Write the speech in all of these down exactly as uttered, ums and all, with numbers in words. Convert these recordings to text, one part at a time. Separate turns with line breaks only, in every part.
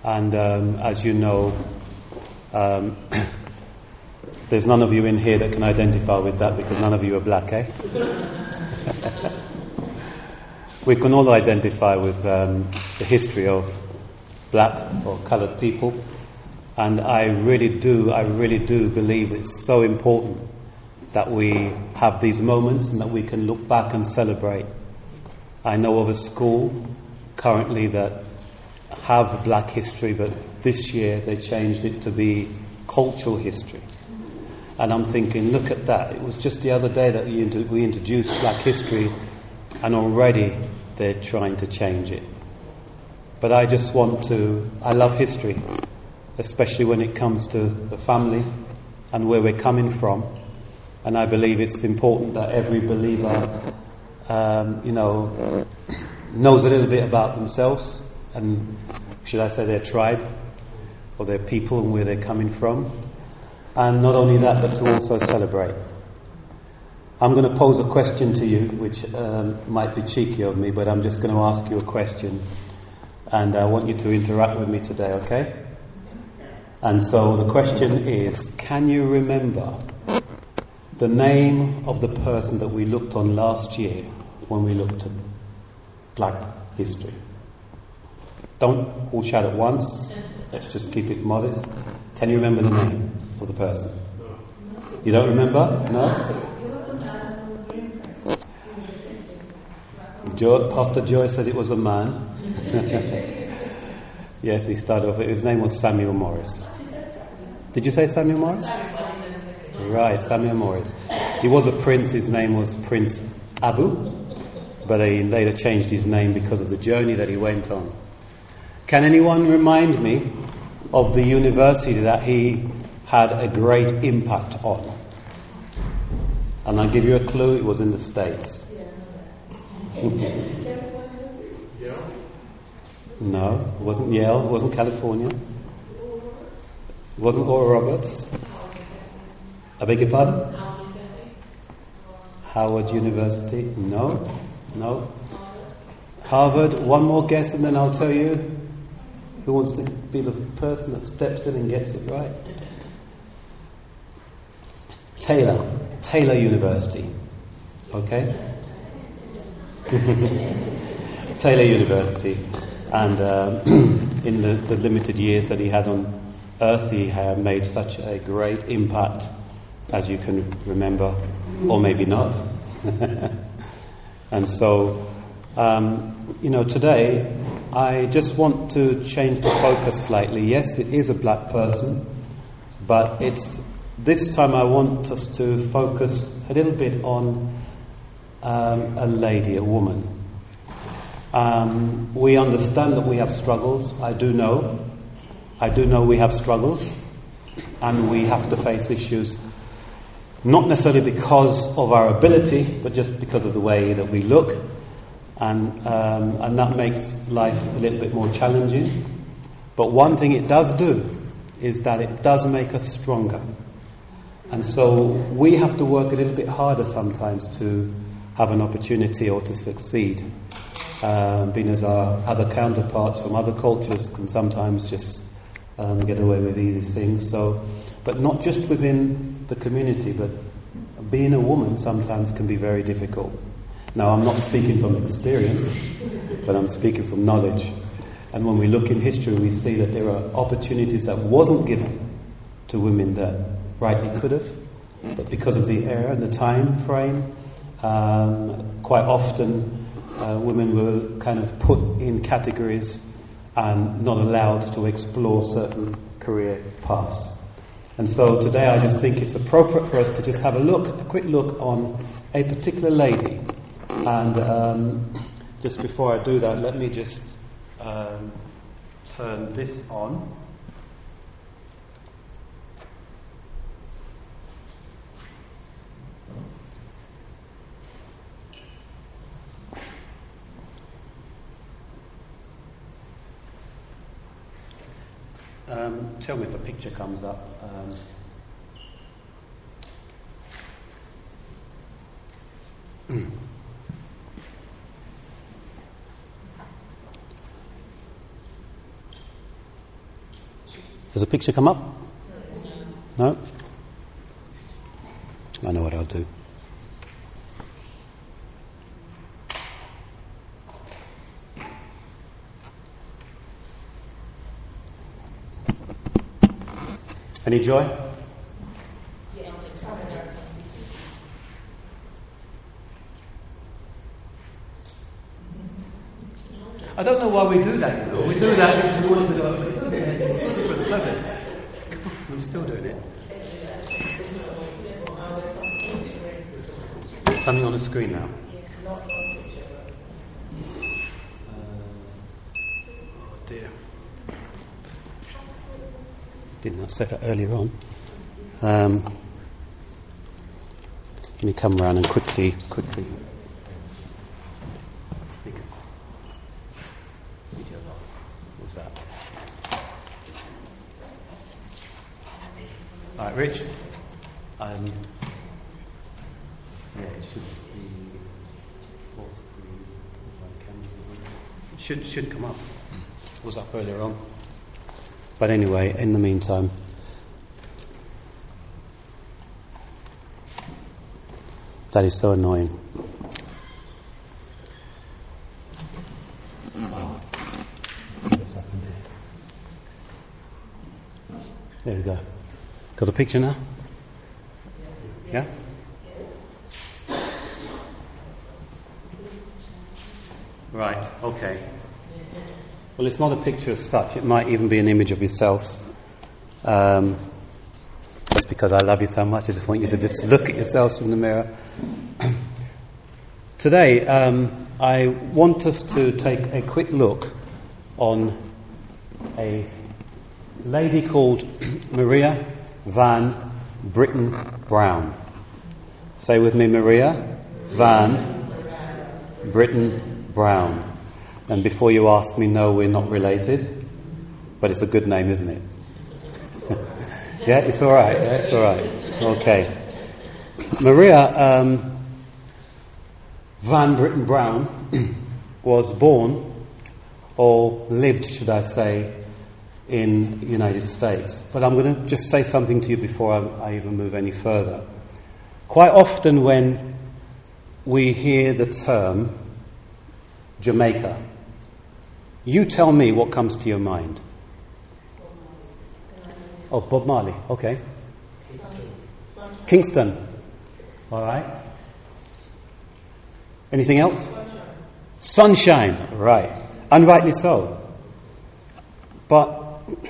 And um, as you know, um, there's none of you in here that can identify with that because none of you are black, eh? We can all identify with um, the history of black or coloured people, and I really do, I really do believe it's so important that we have these moments and that we can look back and celebrate. I know of a school currently that have black history, but this year they changed it to be cultural history. And I'm thinking, look at that. It was just the other day that we introduced black history, and already they're trying to change it. But I just want to, I love history, especially when it comes to the family and where we're coming from. And I believe it's important that every believer, um, you know, knows a little bit about themselves and, should I say, their tribe or their people and where they're coming from. And not only that, but to also celebrate. I'm going to pose a question to you, which um, might be cheeky of me, but I'm just going to ask you a question. And I want you to interact with me today, okay? And so the question is, can you remember the name of the person that we looked on last year when we looked at black history? Don't all shout at once. Let's just keep it modest. Can you remember the name of the person? You don't remember? No? Jo- Pastor Joy said it was a man. Yes, he started off. His name was Samuel Morris. Did you say Samuel Morris? Right, Samuel Morris. He was a prince. His name was Prince Abu, but he later changed his name because of the journey that he went on. Can anyone remind me of the university that he had a great impact on? And I'll give you a clue. It was in the States. No, it wasn't Yale. It wasn't California. It wasn't Oral Roberts. I beg your pardon? Howard University. No, no. Harvard. One more guess and then I'll tell you who wants to be the person that steps in and gets it right. Taylor. Taylor University. Okay? Taylor University. And uh, in the, the limited years that he had on Earth, he had made such a great impact, as you can remember, or maybe not. And so, um, you know, today I just want to change the focus slightly. Yes, it is a black person, but it's this time I want us to focus a little bit on um, a lady, a woman. Um, we understand that we have struggles. I do know. I do know we have struggles, and we have to face issues, not necessarily because of our ability, but just because of the way that we look, and um, and that makes life a little bit more challenging. But one thing it does do is that it does make us stronger, and so we have to work a little bit harder sometimes to have an opportunity or to succeed. Uh, being as our other counterparts from other cultures can sometimes just um, get away with these things. So, but not just within the community, but being a woman sometimes can be very difficult. Now, I'm not speaking from experience, but I'm speaking from knowledge. And when we look in history, we see that there are opportunities that wasn't given to women that rightly could have, but because of the era and the time frame, um, quite often Uh, women were kind of put in categories and not allowed to explore certain career paths. And so today I just think it's appropriate for us to just have a look, a quick look on a particular lady. And um, just before I do that, let me just um, turn this on. Um, tell me if a picture comes up. Um, Does a picture come up? No? I know what I'll do. Any joy? I don't know why we do that. You know? We do that because we want to go. It doesn't make any difference, does it? I'm still doing it. Something on the screen now. Uh, oh dear. Did not say that earlier on. Um, let me come around and quickly, quickly. Video loss. What's that? All right, Rich. Um, yeah, it should be. It should should come up. It was up earlier on. But anyway, in the meantime, that is so annoying. Oh. There we go. Got a picture now? Yeah? Right, okay. Well, it's not a picture as such. It might even be an image of yourselves. Um, just because I love you so much, I just want you to just look at yourselves in the mirror. Today, um, I want us to take a quick look on a lady called Maria Van Britten Brown. Say with me, Maria Van Britten Brown. And before you ask me, no, we're not related. But it's a good name, isn't it? Yeah, it's all right. Yeah, it's all right. Okay. Maria um, Van Britten Brown was born, or lived, should I say, in the United States. But I'm going to just say something to you before I, I even move any further. Quite often when we hear the term Jamaica, you tell me what comes to your mind. Oh, Bob Marley. Okay. Kingston. Kingston. All right. Anything else? Sunshine. Sunshine. Right. And rightly so. But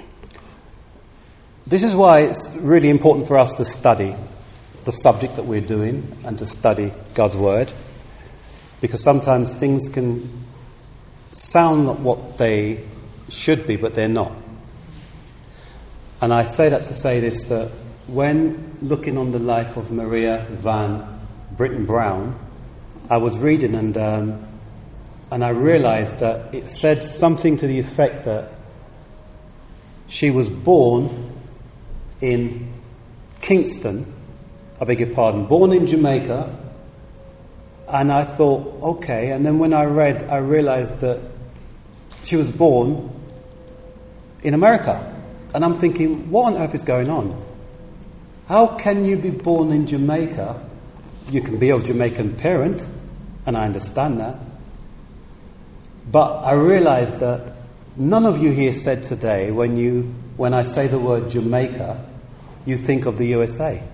this is why it's really important for us to study the subject that we're doing and to study God's Word. Because sometimes things can sound like what they should be, but they're not. And I say that to say this, that when looking on the life of Maria Van Britten Brown, I was reading and um, and I realised that it said something to the effect that she was born in Kingston, I beg your pardon, born in Jamaica. And I thought, okay, and then when I read, I realised that she was born in America. And I'm thinking, what on earth is going on? How can you be born in Jamaica? You can be of Jamaican parent, and I understand that. But I realised that none of you here said today, when you, when I say the word Jamaica, you think of the U S A.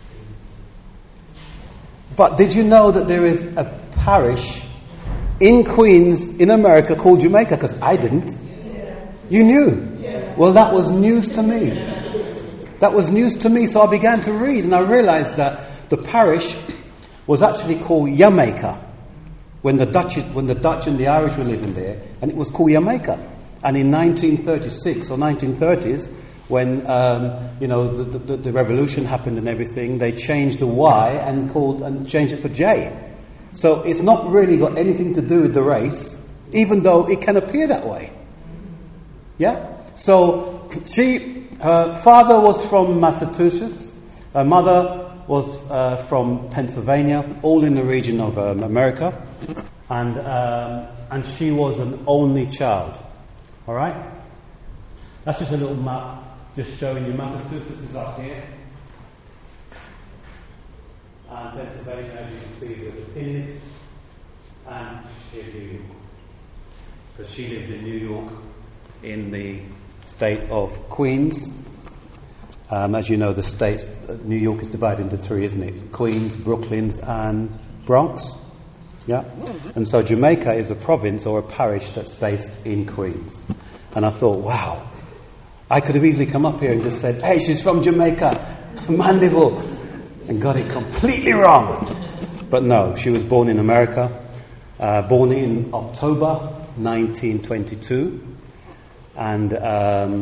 But did you know that there is a parish in Queens, in America, called Jamaica? Because I didn't. You knew? Well, that was news to me. That was news to me. So I began to read and I realised that the parish was actually called Jamaica when the Dutch, when the Dutch and the Irish were living there, and it was called Jamaica. And in nineteen thirty-six or nineteen thirties, when um, you know the, the, the revolution happened and everything, they changed the Y and called and changed it for J. So it's not really got anything to do with the race, even though it can appear that way. Yeah. So she, her father was from Massachusetts, her mother was uh, from Pennsylvania, all in the region of um, America, and um, and she was an only child. All right. That's just a little map just showing you Massachusetts is up here. And Pennsylvania, as you can see, there's a pianist. And here New York. Because she lived in New York in the state of Queens. Um, as you know, the states, New York is divided into three, isn't it? Queens, Brooklyn, and Bronx. Yeah? And so Jamaica is a province or a parish that's based in Queens. And I thought, wow, I could have easily come up here and just said, hey, she's from Jamaica, Mandeville, and got it completely wrong. But no, she was born in America, uh, born in October nineteen twenty-two, and um,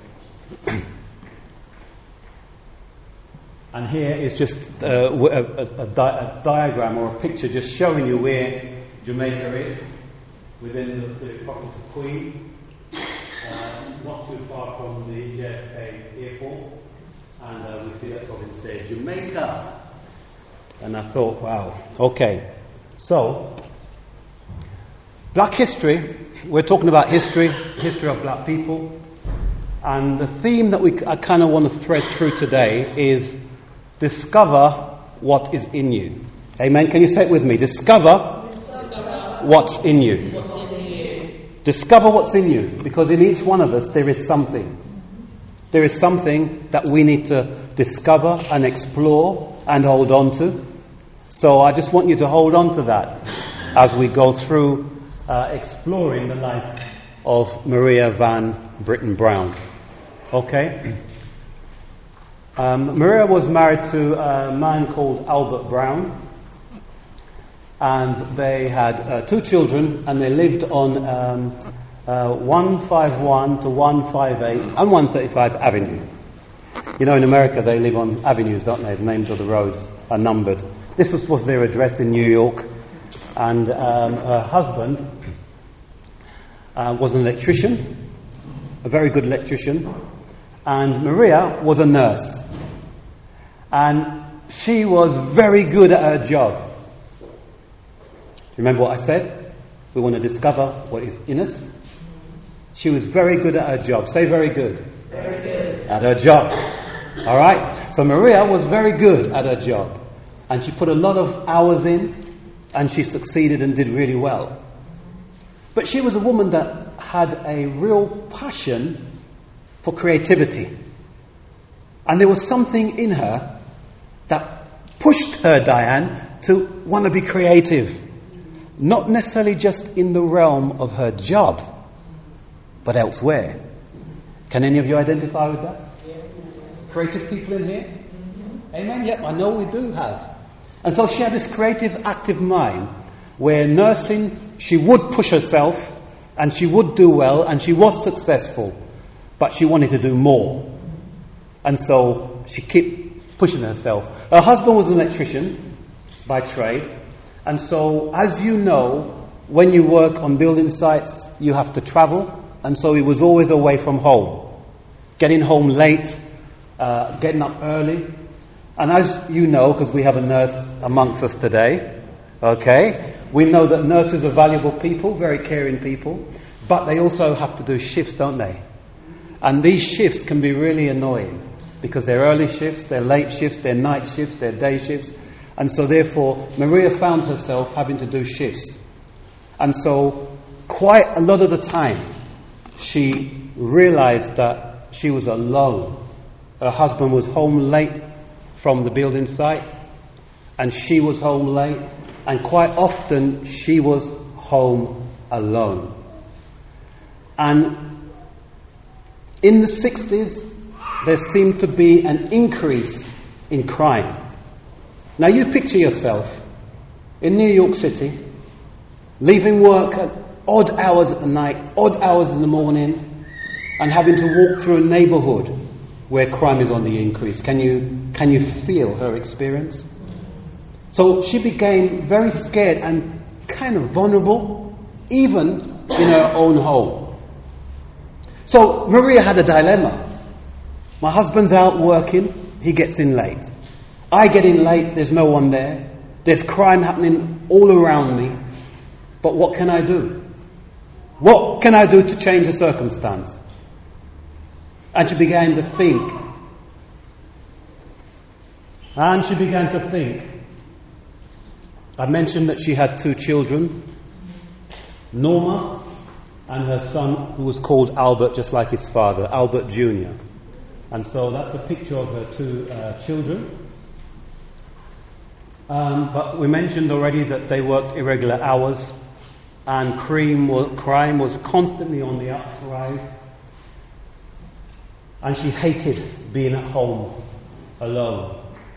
and here is just uh, a, a, a, di- a diagram or a picture just showing you where Jamaica is within the, the province of Queen, uh, not too far from the J F K airport, and uh, we see that province there, Jamaica. And I thought, wow, okay, so Black history, we're talking about history, history of black people, and the theme that we I kind of want to thread through today is discover what is in you. Amen? Can you say it with me? Discover, discover what's in you. What's in you. Discover what's in you, because in each one of us there is something. There is something that we need to discover and explore and hold on to. So I just want you to hold on to that as we go through uh, exploring the life of Maria Van Brittan Brown. Okay? Um, Maria was married to a man called Albert Brown, and they had uh, two children, and they lived on um, uh, one fifty-one to one fifty-eight and one thirty-five Avenue. You know, in America they live on avenues, don't they? The names of the roads are numbered. This was, was their address in New York, and um, her husband uh, was an electrician, a very good electrician, and Maria was a nurse, and she was very good at her job. Remember what I said? We want to discover what is in us. She was very good at her job. Say very good.
Very good.
At her job. All right? So Maria was very good at her job. And she put a lot of hours in, and she succeeded and did really well. But she was a woman that had a real passion for creativity. And there was something in her that pushed her, Diane, to want to be creative. Not necessarily just in the realm of her job, but elsewhere. Can any of you identify with that? Creative people in here? Mm-hmm. Amen? Yep, I know we do have. And so she had this creative, active mind where nursing, she would push herself and she would do well and she was successful, but she wanted to do more. And so she kept pushing herself. Her husband was an electrician by trade, and so as you know, when you work on building sites, you have to travel, and so he was always away from home, getting home late, uh, getting up early. And as you know, because we have a nurse amongst us today, okay, we know that nurses are valuable people, very caring people, but they also have to do shifts, don't they? And these shifts can be really annoying because they're early shifts, they're late shifts, they're night shifts, they're day shifts. And so therefore, Maria found herself having to do shifts. And so quite a lot of the time, she realized that she was alone. Her husband was home late from the building site, and she was home late, and quite often she was home alone. And in the sixties, there seemed to be an increase in crime. Now you picture yourself in New York City, leaving work at odd hours at the night, odd hours in the morning, and having to walk through a neighborhood where crime is on the increase. Can you can you feel her experience? So she became very scared and kind of vulnerable, even in her own home. So Maria had a dilemma. My husband's out working, he gets in late. I get in late, there's no one there. There's crime happening all around me. But what can I do? What can I do to change the circumstance? And she began to think. And she began to think. I mentioned that she had two children, Norma and her son, who was called Albert, just like his father, Albert Junior And so that's a picture of her two uh, children. Um, but we mentioned already that they worked irregular hours, and crime was, crime was constantly on the uprise. And she hated being at home alone.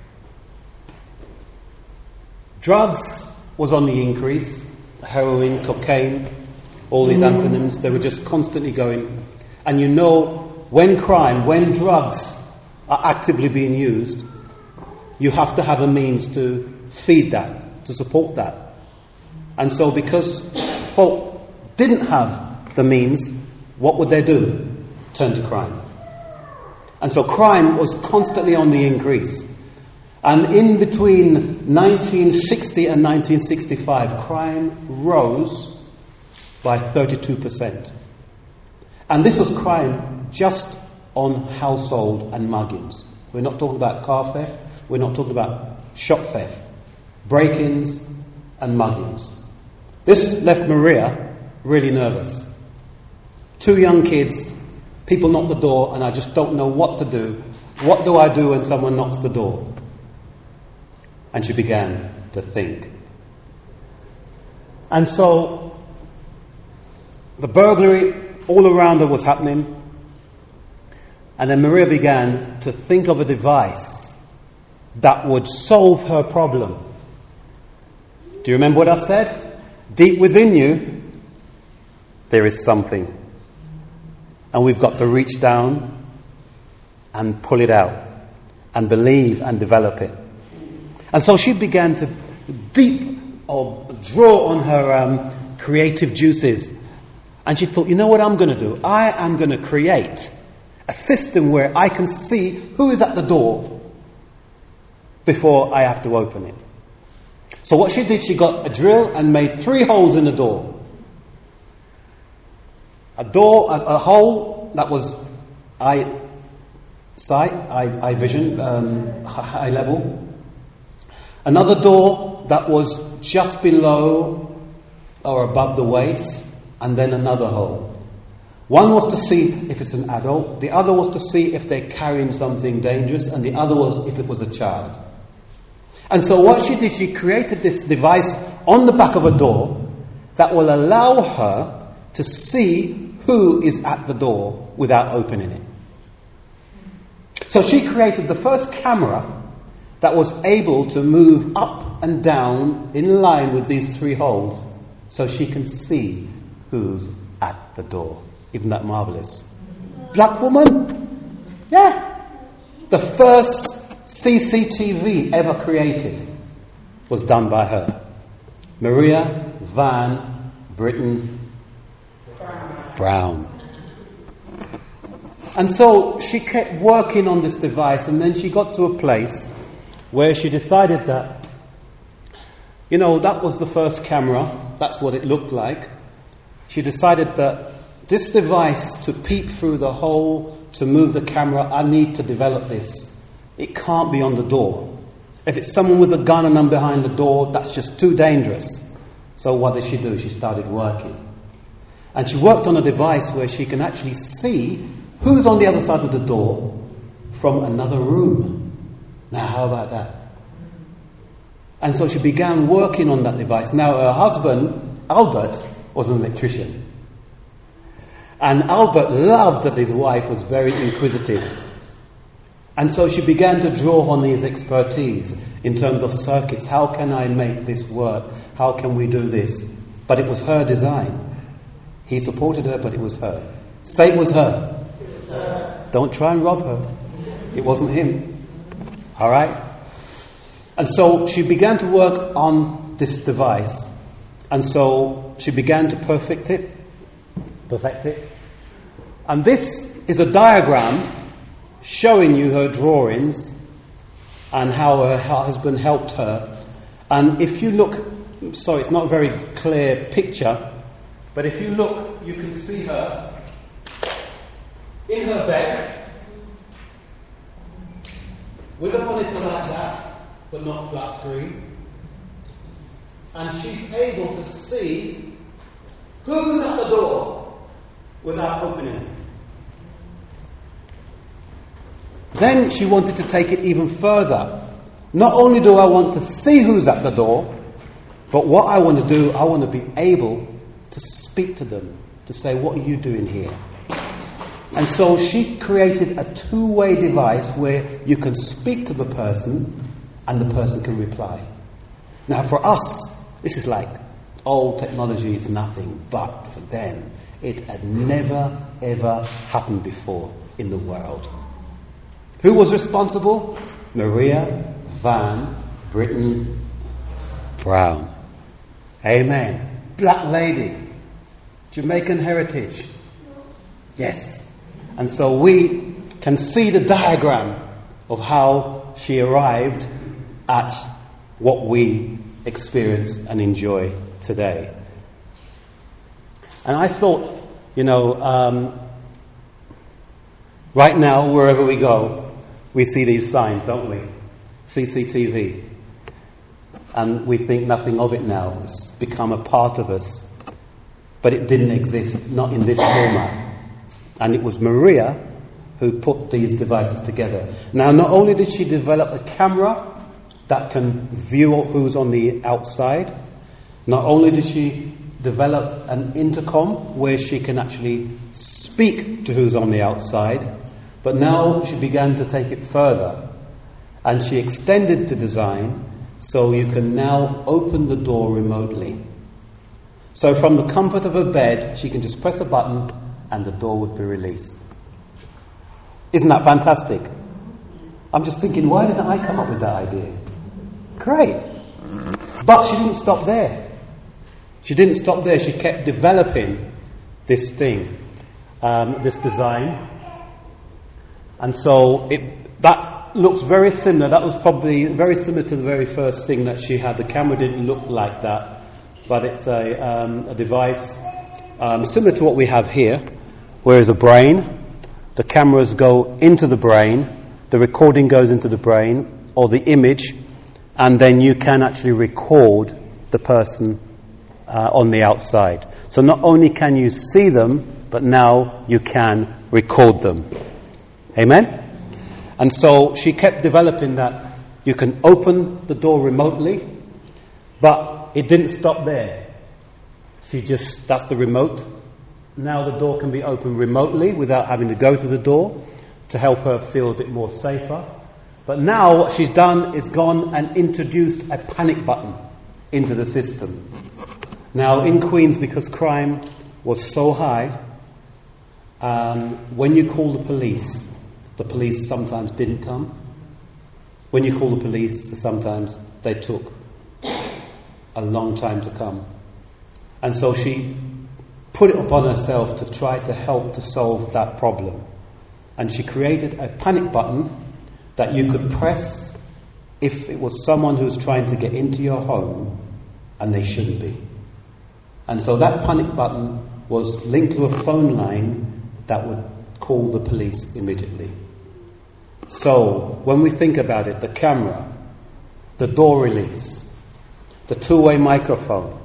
Drugs was on the increase. Heroin, cocaine, all these antonyms, they were just constantly going. And you know, when crime, when drugs are actively being used, you have to have a means to feed that, to support that. And so because folk didn't have the means, what would they do? Turn to crime. And so crime was constantly on the increase. And in between nineteen sixty and nineteen sixty-five, crime rose by thirty-two percent. And this was crime just on household and muggings. We're not talking about car theft. We're not talking about shop theft. Break-ins and muggings. This left Maria really nervous. Two young kids, people knock the door, and I just don't know what to do. What do I do when someone knocks the door? And she began to think. And so the burglary all around her was happening. And then Maria began to think of a device that would solve her problem. Do you remember what I said? Deep within you, there is something. And we've got to reach down and pull it out and believe and develop it. And so she began to deep or draw on her um, creative juices. And she thought, you know what I'm going to do? I am going to create a system where I can see who is at the door before I have to open it. So what she did, she got a drill and made three holes in the door. A door, a, a hole that was eye sight, eye, eye vision, um, high level. Another door that was just below or above the waist, and then another hole. One was to see if it's an adult, the other was to see if they're carrying something dangerous, and the other was if it was a child. And so what she did, she created this device on the back of a door that will allow her to see who is at the door without opening it. So she created the first camera that was able to move up and down in line with these three holes so she can see who's at the door. Isn't that marvellous? Black woman? Yeah. The first C C T V ever created was done by her. Maria Van Britton Brown. And so she kept working on this device, and then she got to a place where she decided that, you know, that was the first camera, that's what it looked like. She decided that this device, to peep through the hole, to move the camera, I need to develop this. It can't be on the door. If it's someone with a gun and I'm behind the door, that's just too dangerous. So what did she do? She started working. And she worked on a device where she can actually see who's on the other side of the door from another room. Now, how about that? And so she began working on that device. Now, her husband, Albert, was an electrician. And Albert loved that his wife was very inquisitive. And so she began to draw on his expertise in terms of circuits. How can I make this work? How can we do this? But it was her design. He supported her, but it was her. Say it was her.
It was her.
Don't try and rob her. It wasn't him. All right? And so she began to work on this device. And so she began to perfect it. Perfect it. And this is a diagram showing you her drawings and how her husband helped her. And if you look, sorry, it's not a very clear picture, but if you look, you can see her in her bed. with a monitor like that, but not flat screen. And she's able to see who's at the door without opening it. Then she wanted to take it even further. Not only do I want to see who's at the door, but what I want to do, I want to be able to speak to them, to say, what are you doing here? And so she created a two-way device where you can speak to the person and the person can reply. Now for us, this is like old technology is nothing, but for them, it had never ever happened before in the world. Who was responsible? Maria Van Brittan Brown. Amen. Black lady. Jamaican heritage. Yes. And so we can see the diagram of how she arrived at what we experience and enjoy today. And I thought, you know, um, right now, wherever we go, we see these signs, don't we? C C T V. And we think nothing of it now. It's become a part of us. But it didn't exist, not in this format. And it was Maria who put these devices together. Now, not only did she develop a camera that can view who's on the outside, not only did she develop an intercom where she can actually speak to who's on the outside, but now she began to take it further. And she extended the design so you can now open the door remotely. So from the comfort of her bed, she can just press a button and the door would be released. Isn't that fantastic? I'm just thinking, why didn't I come up with that idea? Great. But she didn't stop there. She didn't stop there. She kept developing this thing, um, this design. And so it, that looks very similar. That was probably very similar to the very first thing that she had. The camera didn't look like that, but it's a, um, a device um, similar to what we have here, whereas a brain, the cameras go into the brain, the recording goes into the brain, or the image, and then you can actually record the person uh, on the outside. So not only can you see them, but now you can record them. Amen? And so she kept developing that you can open the door remotely, but it didn't stop there. She just, that's the remote. Now the door can be opened remotely without having to go to the door to help her feel a bit more safer. But now what she's done is gone and introduced a panic button into the system. Now in Queens, because crime was so high, um, when you call the police, the police sometimes didn't come. When you call the police, sometimes they took a long time to come. And so she put it upon herself to try to help to solve that problem. And she created a panic button that you could press if it was someone who was trying to get into your home and they shouldn't be. And so that panic button was linked to a phone line that would call the police immediately. So when we think about it, the camera, the door release, the two-way microphone,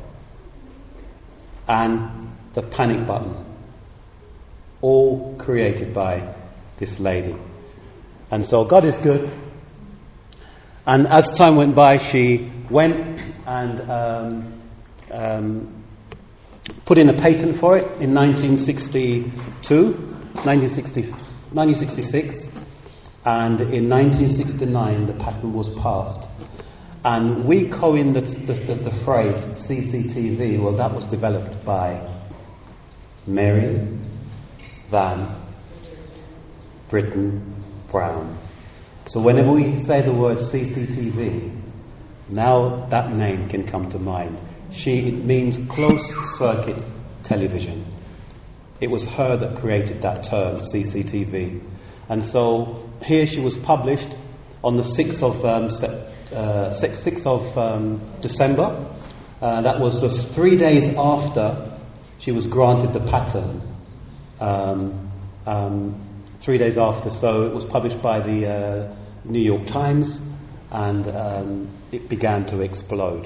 and the panic button, all created by this lady. And so God is good. And as time went by, she went and um, um, put in a patent for it in nineteen sixty-two, nineteen sixty, nineteen sixty-six, and in nineteen sixty-nine the patent was passed. And we coined the, the, the, the phrase C C T V. Well, that was developed by Mary Van Brittan Brown. So whenever we say the word C C T V, now that name can come to mind. She, it means closed circuit television. It was her that created that term, C C T V. And so here she was published on the sixth of um, uh, sixth of um, December. Uh, that was just three days after she was granted the patent. Um, um, three days after, so it was published by the uh, New York Times, and um, it began to explode.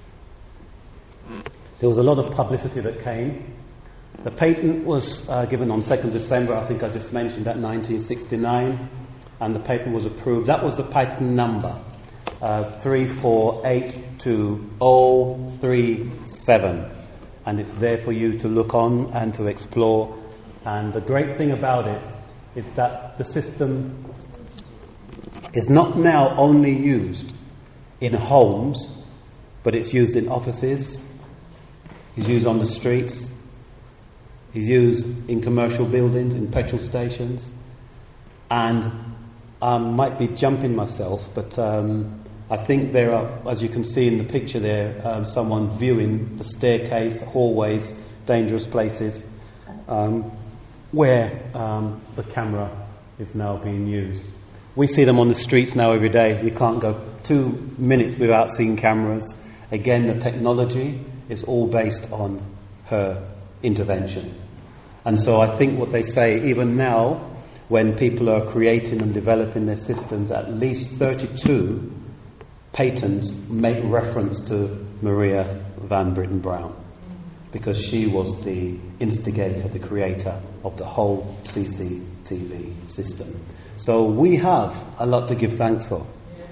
There was a lot of publicity that came. The patent was uh, given on second of December, I think I just mentioned that, nineteen sixty-nine, and the patent was approved. That was the patent number, uh, three four eight two zero three seven, and it's there for you to look on and to explore. And the great thing about it is that the system is not now only used in homes, but it's used in offices, it's used on the streets, it's used in commercial buildings, in petrol stations, and I might be jumping myself, but um, I think there are, as you can see in the picture there, um, someone viewing the staircase, hallways, dangerous places, um, where um, the camera is now being used. We see them on the streets now every day. You can't go two minutes without seeing cameras. Again, the technology is all based on her intervention. And so I think what they say, even now, when people are creating and developing their systems, at least thirty-two patents make reference to Maria Van Britten-Browne, because she was the instigator, the creator of the whole C C T V system. So we have a lot to give thanks for.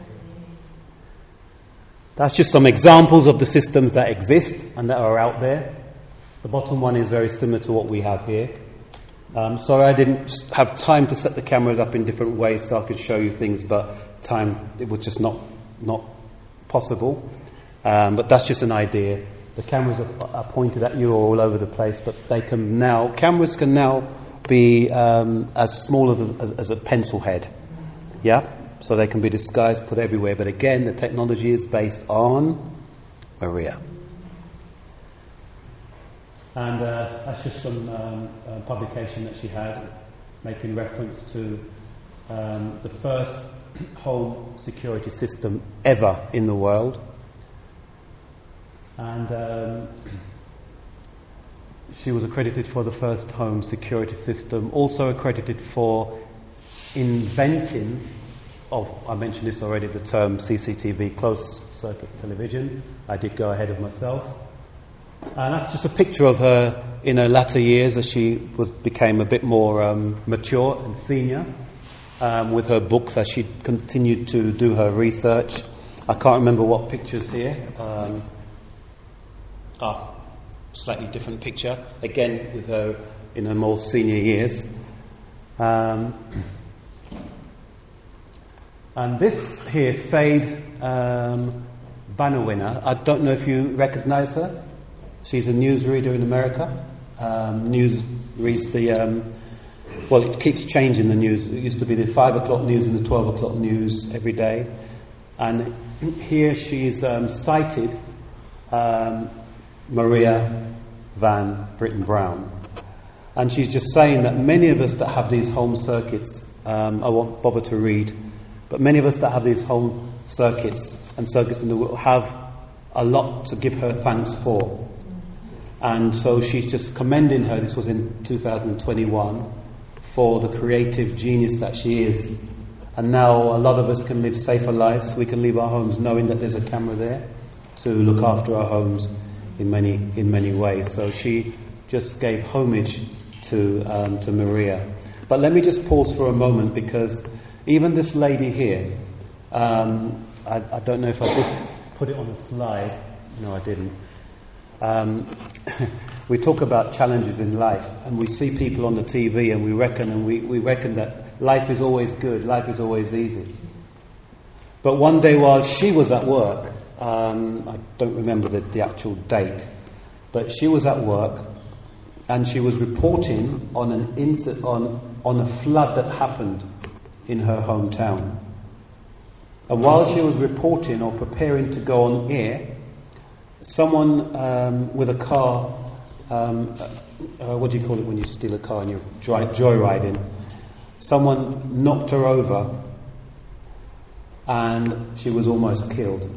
That's just some examples of the systems that exist and that are out there. The bottom one is very similar to what we have here. Um, sorry I didn't have time to set the cameras up in different ways so I could show you things, but time, it was just not, not possible. Um, but that's just an idea. The cameras are, are pointed at you all over the place, but they can now, cameras can now be um, as small as, as, as a pencil head. Yeah? So they can be disguised, put everywhere. But again, the technology is based on Maria. And uh, that's just some um, uh, publication that she had, making reference to um, the first home security system ever in the world. And um, she was accredited for the first home security system, also accredited for inventing, oh, I mentioned this already, the term C C T V, closed circuit television. I did go ahead of myself. And that's just a picture of her in her latter years as she was, became a bit more um, mature and senior um, with her books as she continued to do her research. I can't remember what picture's here. Um, ah, slightly different picture, again with her in her more senior years. Um, and this here, Faye um, Banawina, I don't know if you recognise her. She's a newsreader in America. Um, news reads the, um, well, it keeps changing the news. It used to be the five o'clock news and the twelve o'clock news every day. And here she's um, cited um, Maria Van Britten-Browne. And she's just saying that many of us that have these home circuits, um, I won't bother to read, but many of us that have these home circuits and circuits in the world have a lot to give her thanks for. And so she's just commending her, this was in two thousand twenty-one, for the creative genius that she is. And now a lot of us can live safer lives. We can leave our homes knowing that there's a camera there to look after our homes in many in many ways. So she just gave homage to um, to Maria. But let me just pause for a moment, because even this lady here, um, I, I don't know if I did put it on the slide. No, I didn't. Um, we talk about challenges in life, and we see people on the T V, and we reckon and we, we reckon that life is always good, life is always easy. But one day while she was at work, um, I don't remember the, the actual date, but she was at work and she was reporting on an incident, on on a flood that happened in her hometown. And while she was reporting or preparing to go on air, someone um, with a car, um, uh, what do you call it when you steal a car and you're joy- joyriding? Someone knocked her over and she was almost killed.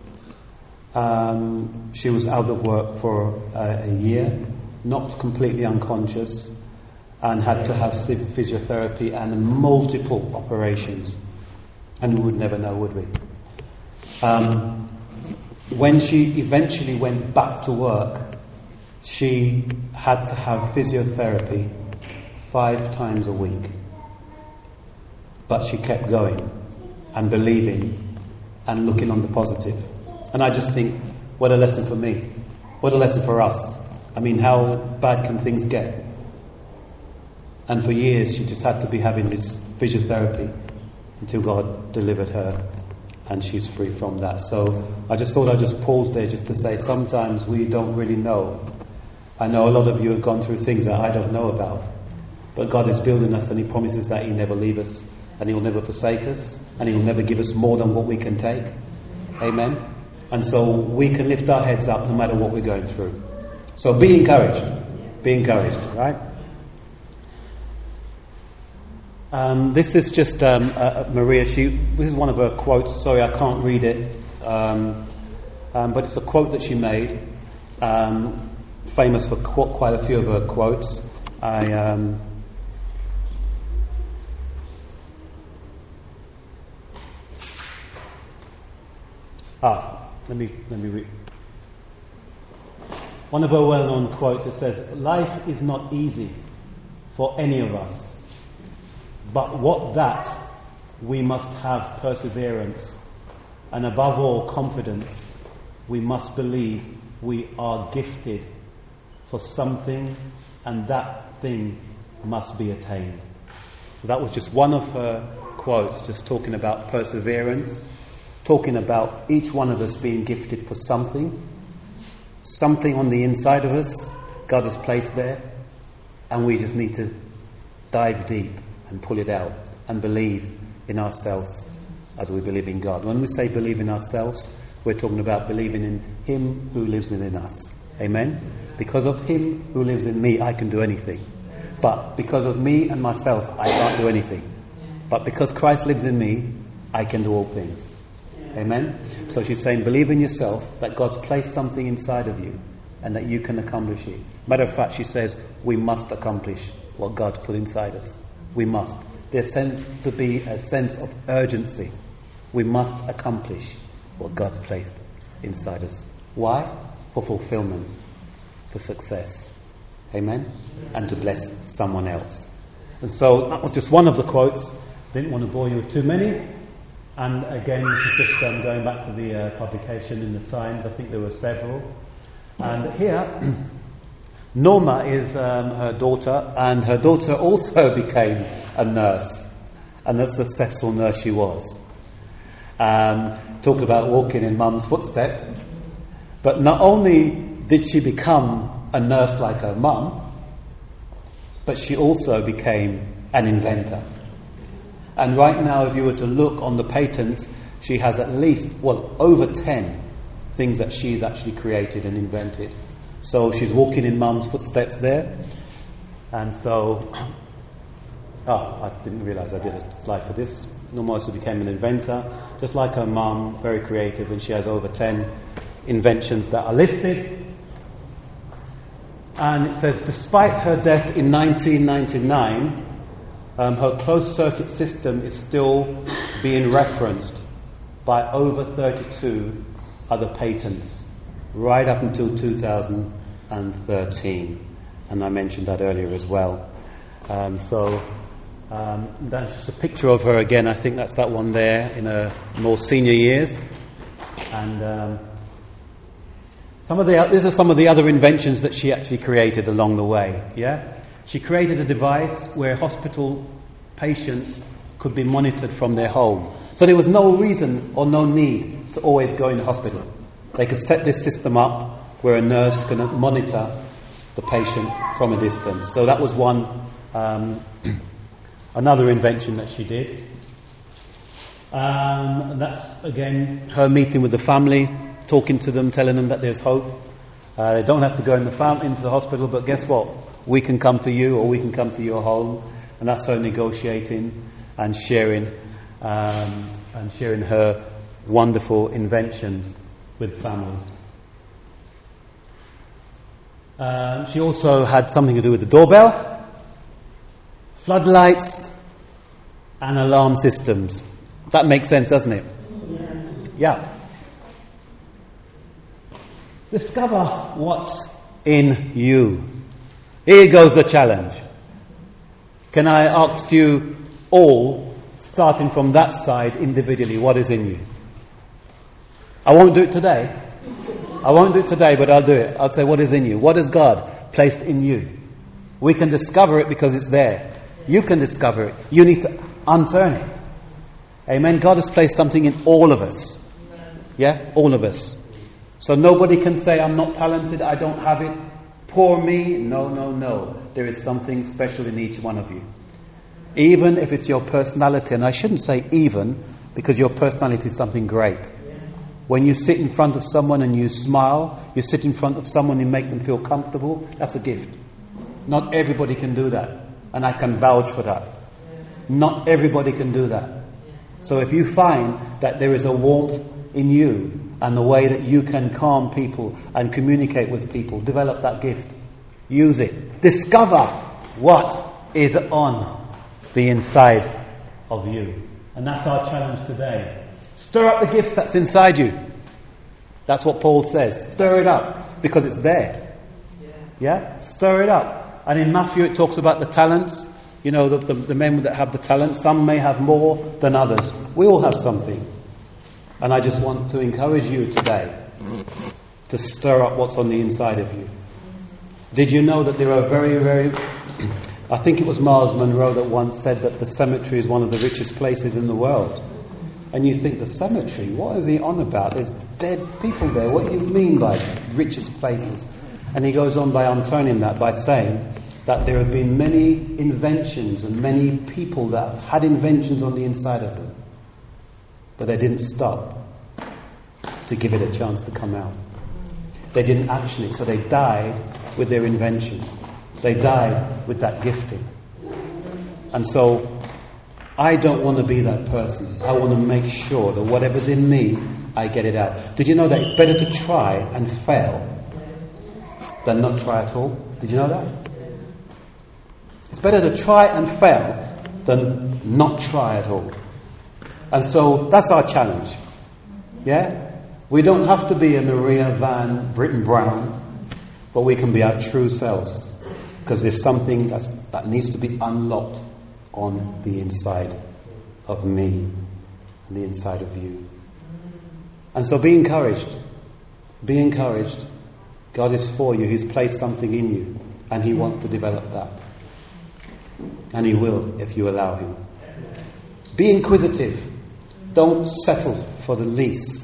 Um, she was out of work for a, a year, knocked completely unconscious, and had to have physiotherapy and multiple operations. And we would never know, would we? Um, when she eventually went back to work, she had to have physiotherapy five times a week. But she kept going and believing and looking on the positive. And I just think, what a lesson for me. What a lesson for us. I mean, how bad can things get? And for years she just had to be having this physiotherapy until God delivered her and she's free from that. So I just thought I'd just pause there just to say sometimes we don't really know. I know a lot of you have gone through things that I don't know about. But God is building us and He promises that He'll never leave us and He'll never forsake us and He'll never give us more than what we can take. Amen? And so we can lift our heads up no matter what we're going through. So be encouraged. Be encouraged, right? Um, this is just um, uh, Maria. She, this is one of her quotes. Sorry, I can't read it. Um, um, but it's a quote that she made. Um, famous for qu- quite a few of her quotes. I... Um, ah, let me let me read. One of her well-known quotes, it says, "Life is not easy for any of us. But what that, we must have perseverance, and above all confidence. We must believe we are gifted for something, and that thing must be attained." So that was just one of her quotes, just talking about perseverance, talking about each one of us being gifted for something, something on the inside of us God has placed there, and we just need to dive deep and pull it out and believe in ourselves as we believe in God. When we say believe in ourselves, we're talking about believing in Him who lives within us. Amen? Because of Him who lives in me, I can do anything. But because of me and myself, I can't do anything. But because Christ lives in me, I can do all things. Amen? So she's saying, believe in yourself, that God's placed something inside of you and that you can accomplish it. Matter of fact, she says, we must accomplish what God's put inside us. We must. There seems to be a sense of urgency. We must accomplish what God's placed inside us. Why? For fulfillment, for success. Amen? And to bless someone else. And so that was just one of the quotes. Didn't want to bore you with too many. And again, this is just um, going back to the uh, publication in the Times. I think there were several. And here, Norma is um, her daughter, and her daughter also became a nurse, and a successful nurse she was. Um, talking about walking in Mum's footsteps. But not only did she become a nurse like her mum, but she also became an inventor. And right now, if you were to look on the patents, she has at least, well, over ten things that she's actually created and invented. So she's walking in Mum's footsteps there. And so, oh, I didn't realise I did a slide for this. Norma also became an inventor, just like her mum, very creative, and she has over ten inventions that are listed. And it says, despite her death in nineteen ninety-nine, um, her closed-circuit system is still being referenced by over thirty-two other patents, right up until two thousand thirteen. And I mentioned that earlier as well. Um, so um, that's just a picture of her again. I think that's that one there in her more senior years. And um, some of the these are some of the other inventions that she actually created along the way. Yeah, she created a device where hospital patients could be monitored from their home. So there was no reason or no need to always go in the hospital. They could set this system up where a nurse can monitor the patient from a distance. So that was one, um, another invention that she did. Um, and that's, again, her meeting with the family, talking to them, telling them that there's hope. Uh, they don't have to go in the fam- into the hospital, but guess what? We can come to you, or we can come to your home. And that's her negotiating and sharing, um, and sharing her wonderful inventions with families. Um, she also had something to do with the doorbell, floodlights, and alarm systems. That makes sense, doesn't it? Yeah. Discover what's in you. Here goes the challenge. Can I ask you all, starting from that side individually, what is in you? I won't do it today. I won't do it today, but I'll do it. I'll say, what is in you? What has God placed in you? We can discover it because it's there. You can discover it. You need to unturn it. Amen. God has placed something in all of us. Yeah? All of us. So nobody can say, I'm not talented, I don't have it. Poor me. No, no, no. There is something special in each one of you. Even if it's your personality, and I shouldn't say even, because your personality is something great. When you sit in front of someone and you smile, you sit in front of someone and make them feel comfortable, that's a gift. Not everybody can do that. And I can vouch for that. Not everybody can do that. So if you find that there is a warmth in you and the way that you can calm people and communicate with people, develop that gift. Use it. Discover what is on the inside of you. And that's our challenge today. Stir up the gift that's inside you. That's what Paul says. Stir it up because it's there. Yeah? Stir it up. And in Matthew it talks about the talents. You know, the, the, the men that have the talent. Some may have more than others. We all have something. And I just want to encourage you today to stir up what's on the inside of you. Did you know that there are very, very... I think it was Miles Monroe that once said that the cemetery is one of the richest places in the world. And you think, the cemetery? What is he on about? There's dead people there. What do you mean by richest places? And he goes on by unturning that by saying that there have been many inventions and many people that have had inventions on the inside of them. But they didn't stop to give it a chance to come out. They didn't action it, so they died with their invention. They died with that gifting. And so, I don't want to be that person. I want to make sure that whatever's in me, I get it out. Did you know that it's better to try and fail than not try at all? Did you know that? It's better to try and fail than not try at all. And so that's our challenge. Yeah? We don't have to be a Maria Van Britton Brown, but we can be our true selves. Because there's something that's, that needs to be unlocked on the inside of me, and the inside of you. And so be encouraged. Be encouraged. God is for you. He's placed something in you, and He wants to develop that. And He will if you allow Him. Be inquisitive. Don't settle for the least,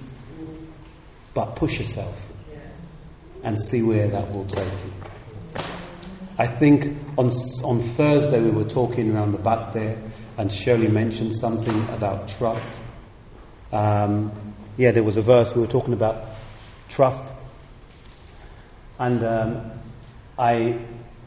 but push yourself and see where that will take you. I think on on Thursday we were talking around the back there, and Shirley mentioned something about trust. Um, yeah, there was a verse we were talking about trust, and um, I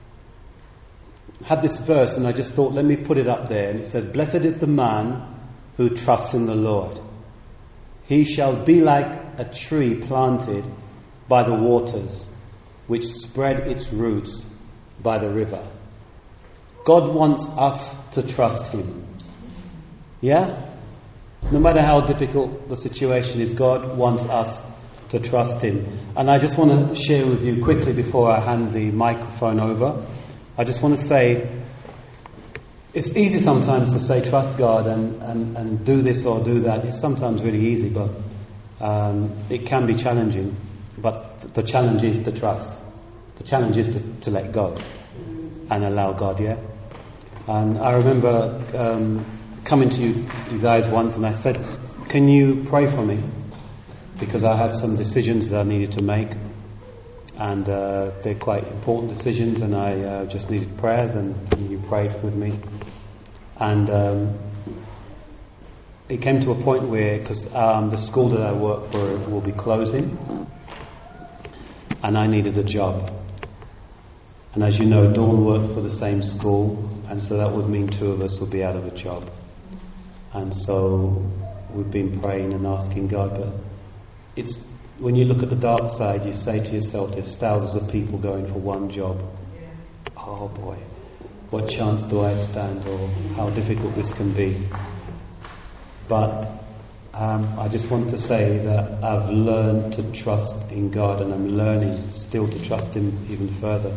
had this verse, and I just thought, let me put it up there. And it said, "Blessed is the man who trusts in the Lord. He shall be like a tree planted by the waters, which spread its roots by the river." God wants us to trust Him. Yeah? No matter how difficult the situation is, God wants us to trust Him. And I just want to share with you quickly before I hand the microphone over. I just want to say, it's easy sometimes to say trust God and, and, and do this or do that. It's sometimes really easy, but um, it can be challenging. But the challenge is to trust. The challenge is to, to let go and allow God, yeah? And I remember um, coming to you, you guys once, and I said, can you pray for me? Because I had some decisions that I needed to make. And uh, they're quite important decisions, and I uh, just needed prayers, and, and you prayed with me. And um, it came to a point where, because um, the school that I work for will be closing, and I needed a job. And as you know, Dawn worked for the same school, and so that would mean two of us would be out of a job. And so we've been praying and asking God, but it's when you look at the dark side, you say to yourself, there's thousands of people going for one job. Oh boy, what chance do I stand, or how difficult this can be? But um, I just want to say that I've learned to trust in God, and I'm learning still to trust Him even further.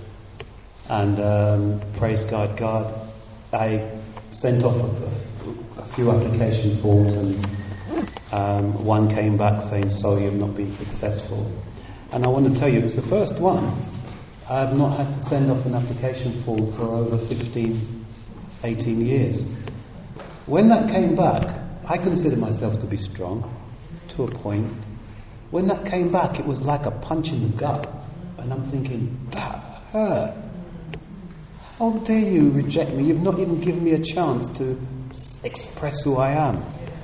And um, praise God, God, I sent off a, a few application forms, and um, one came back saying, "Sorry, you've not been successful." And I want to tell you, it was the first one. I've not had to send off an application form for over fifteen, eighteen years. When that came back, I consider myself to be strong, to a point. When that came back, it was like a punch in the gut. And I'm thinking, that hurt. How dare you reject me? You've not even given me a chance to express who I am.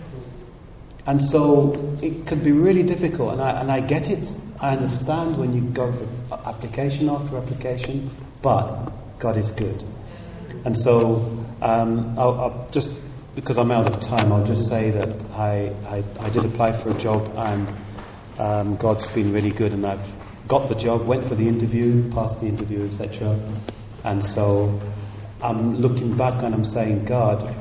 And so it can be really difficult, and I, and I get it. I understand when you go for application after application, but God is good. And so um, I'll, I'll just, because I'm out of time, I'll just say that I, I, I did apply for a job, and um, God's been really good, and I've got the job, went for the interview, passed the interview, et cetera. And so I'm looking back and I'm saying, God,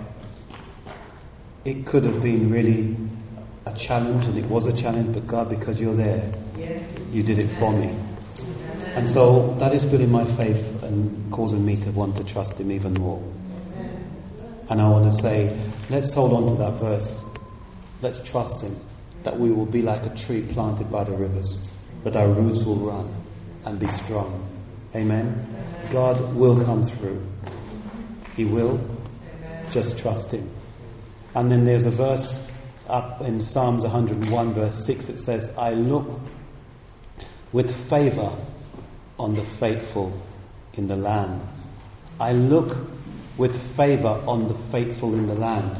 it could have been really a challenge, and it was a challenge, but God, because you're there, you did it for me. And so that is building my faith and causing me to want to trust Him even more. And I want to say, let's hold on to that verse. Let's trust Him, that we will be like a tree planted by the rivers, that our roots will run and be strong. Amen? God will come through. He will. Just trust Him. And then there's a verse up in Psalms one hundred and one verse six, it says, I look with favour on the faithful in the land. I look with favour on the faithful in the land.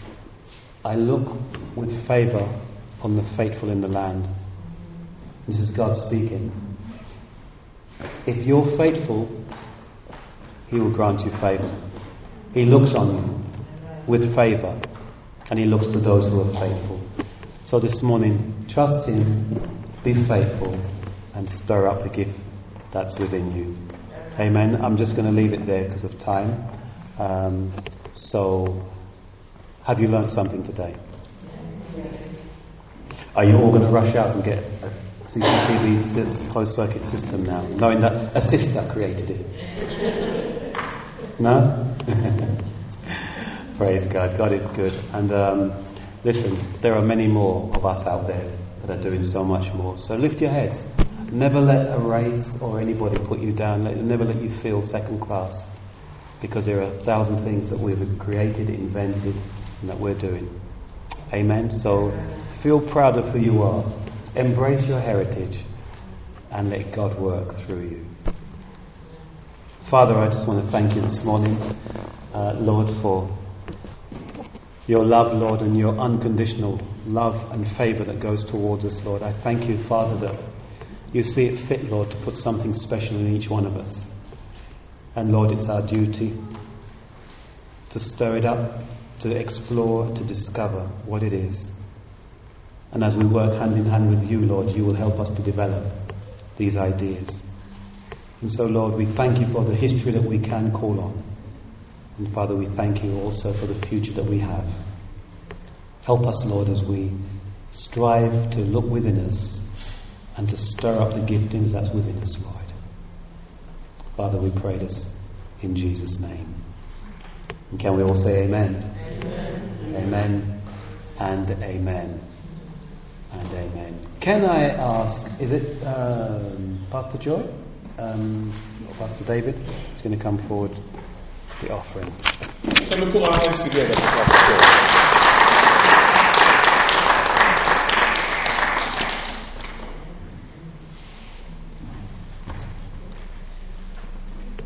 I look with favour on the faithful in the land. This is God speaking. If you're faithful, He will grant you favour. He looks on you with favour, and He looks to those who are faithful. So this morning, trust Him, be faithful, and stir up the gift that's within you. Amen. I'm just going to leave it there because of time. Um, so, have you learned something today? Are you all going to rush out and get a C C T V closed circuit system now, knowing that a sister created it? No? Praise God. God is good. And um, listen, there are many more of us out there that are doing so much more. So lift your heads. Never let a race or anybody put you down. Let, never let you feel second class, because there are a thousand things that we've created, invented, and that we're doing. Amen. So feel proud of who you are. Embrace your heritage and let God work through you. Father, I just want to thank you this morning, uh, Lord, for your love, Lord, and your unconditional love and favour that goes towards us, Lord. I thank you, Father, that you see it fit, Lord, to put something special in each one of us. And Lord, it's our duty to stir it up, to explore, to discover what it is. And as we work hand in hand with you, Lord, you will help us to develop these ideas. And so, Lord, we thank you for the history that we can call on. And Father, we thank you also for the future that we have. Help us, Lord, as we strive to look within us and to stir up the giftings that's within us, Lord. Father, we pray this in Jesus' name. And can we all say amen? Amen. Amen and amen and amen. Can I ask, is it um, Pastor Joy um, or Pastor David? He's going to come forward, the offering.
Can we put our hands together for Pastor Joy?